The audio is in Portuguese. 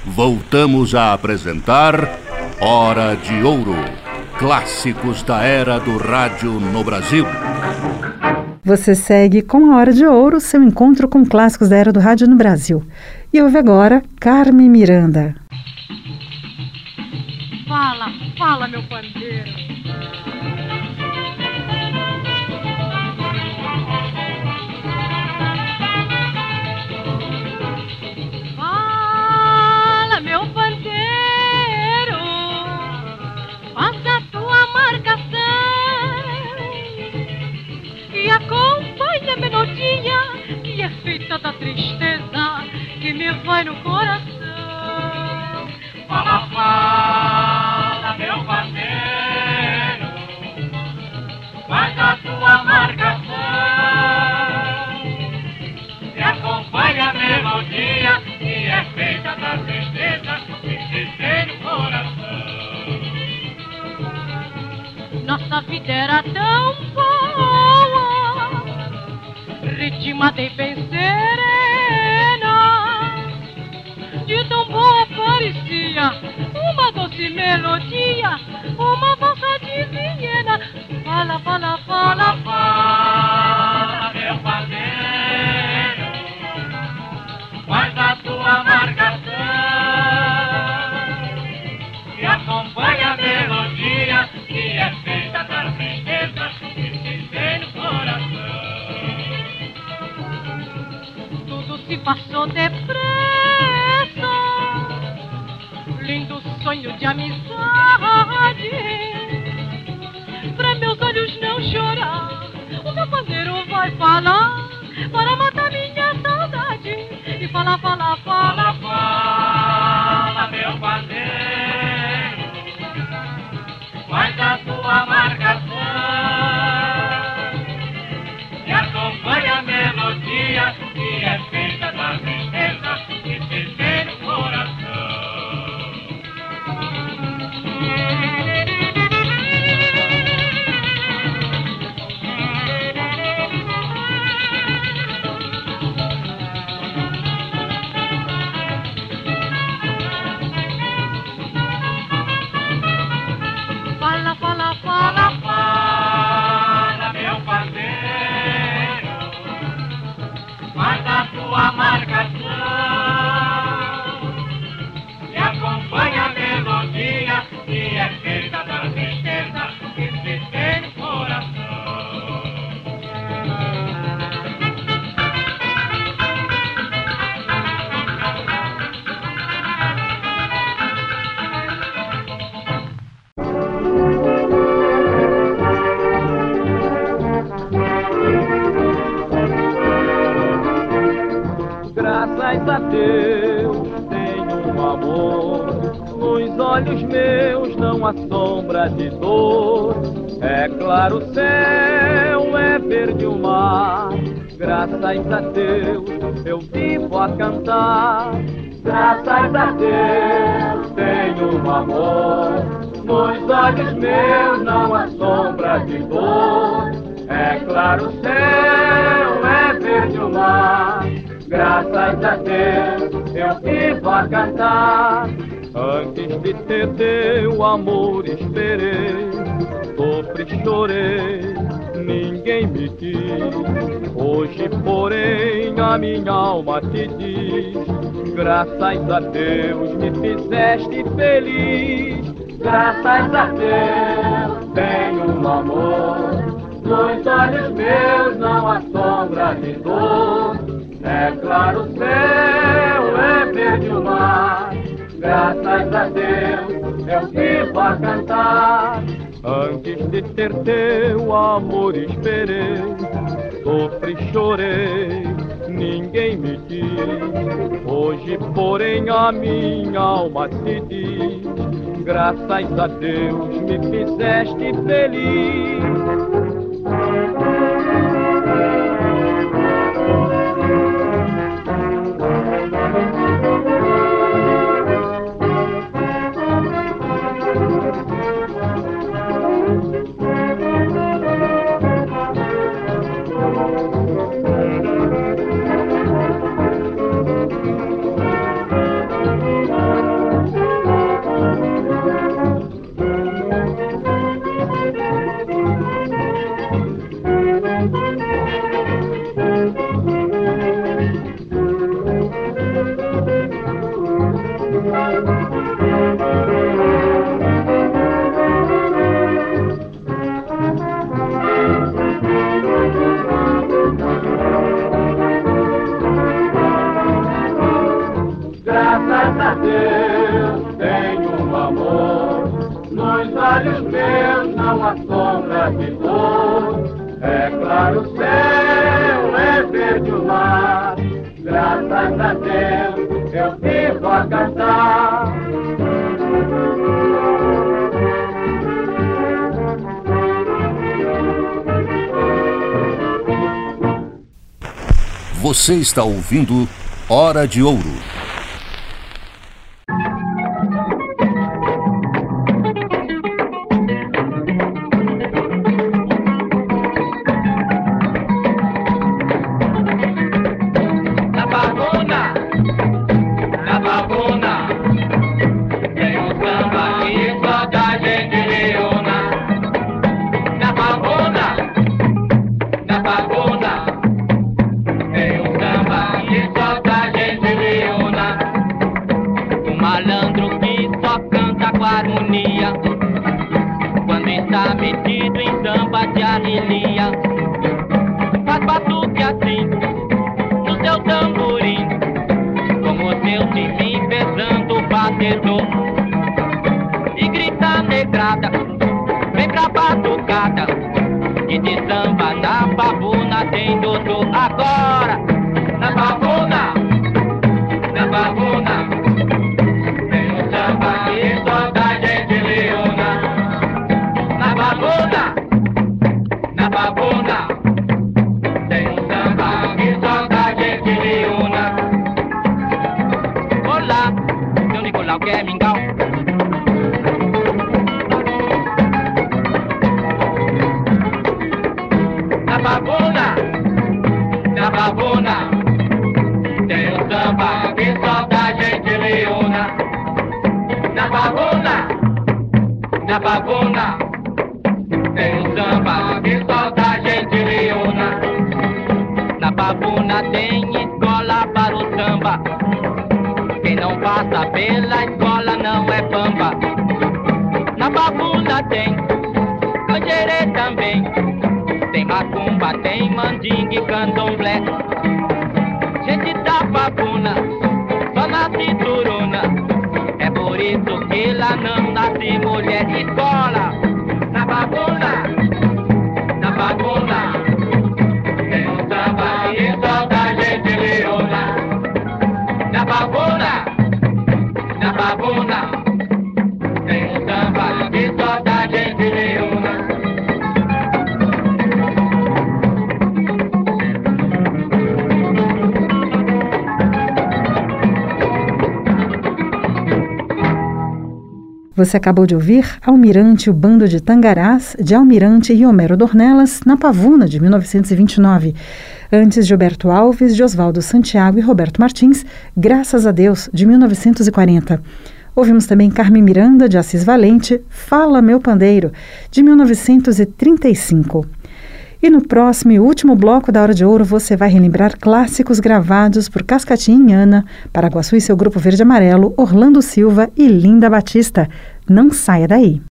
voltamos a apresentar Hora de Ouro, clássicos da era do rádio no Brasil. Você segue com a Hora de Ouro, seu encontro com clássicos da era do rádio no Brasil. E ouve agora Carmen Miranda. Fala, fala, meu pandeiro. Fala, meu pandeiro, faz a tua marcação e acompanha a melodia que é feita da tristeza que me vai no coração. Fala, fala, meu pandeiro, faz a tua marcação e acompanha a melodia que é feita da tristeza que se tem no coração. Nossa vida era tão boa, ritmada e bem serena, de tão boa parecia uma doce melodia, uma valsa de Viena. Fala, fala, fala, fala, meu pandeiro, faz a tua marcação e acompanha a melodia que é feita da tristeza que se tem no coração. Tudo se passou depressa, lindo sonho de amizade, pra meus olhos não chorar, o meu pandeiro vai falar para matar minha saudade. E fala, fala, fala, fala, meu pandeiro, faz a tua marcação e acompanha a melodia que é feita da tristeza que se tem no coração. Fala, fala, fala, fala, meu pandeiro, faz a tua marcação e acompanha a melodia que é feita da tristeza que se tem no coração. Graças a Deus tenho um amor, nos olhos meus não há sombra de dor. É claro o céu, é verde o mar, graças a Deus eu vivo a cantar. Graças a Deus tenho um amor, nos olhos meus não há sombra de dor. É claro o céu, é verde o mar, graças a Deus eu vivo a cantar. Antes de ter teu amor esperei, sofri, chorei, ninguém me quis. Hoje, porém, a minha alma te diz: graças a Deus me fizeste feliz. Graças a Deus tenho um amor, nos olhos meus não há sombra de dor. É claro o céu, é verde o mar, graças a Deus eu vivo a cantar. Antes de ter teu amor esperei, sofri, chorei, ninguém me quis. Hoje, porém, a minha alma te diz: graças a Deus me fizeste feliz. Deus, eu devo a cantar. Você está ouvindo Hora de Ouro. Quando está metido em samba de arrelia, faz batuque assim no seu tamborim, como o seu time pesando o batedor, e grita negrada, vem pra batucada, que de samba na pavuna tem doutor. Agora, na pavuna, na pavuna, tem um samba que só dá gente leona. Na pavuna, na pavuna, tem um samba que só dá gente leona. Olá, seu Nicolau que é mingau. Na pavuna, na pavuna, tem um samba que só dá gente leona. Na pavuna, na pavuna, tem um samba que só dá gente leona. Na pavuna tem escola para o samba, quem não passa pela escola não é bamba. Na pavuna tem canjerê também, tem macumba, tem mandingue e candomblé. Gente da pavuna só nasce turuna, é por isso que lá não nasce mulher. Escola na pavuna, na pavuna, tem um samba que só dá gente leona. Na pavuna, na pavuna, tem um samba que só dá gente leona. Você acabou de ouvir Almirante e o Bando de Tangarás, de Almirante e Homero Dornelas, na Pavuna, de 1929. Antes, Gilberto Alves, de Oswaldo Santiago e Roberto Martins, Graças a Deus, de 1940. Ouvimos também Carmen Miranda, de Assis Valente, Fala Meu Pandeiro, de 1935. E no próximo e último bloco da Hora de Ouro você vai relembrar clássicos gravados por Cascatinha e Ana, Paraguaçu e seu Grupo Verde Amarelo, Orlando Silva e Linda Batista. Não saia daí!